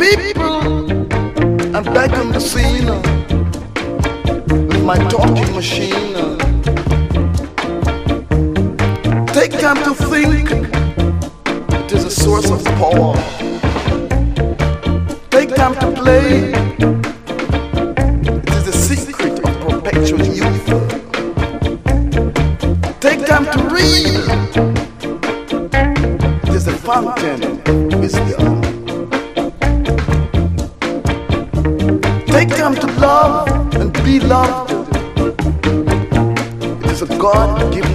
people, I'm back on the scene with my talking machine. Take time to think, it is a source of power. Take time to play, it is the secret of perpetual youth. Take time to read, it is the fountain of wisdom. Take time to love and be loved, it is a God-given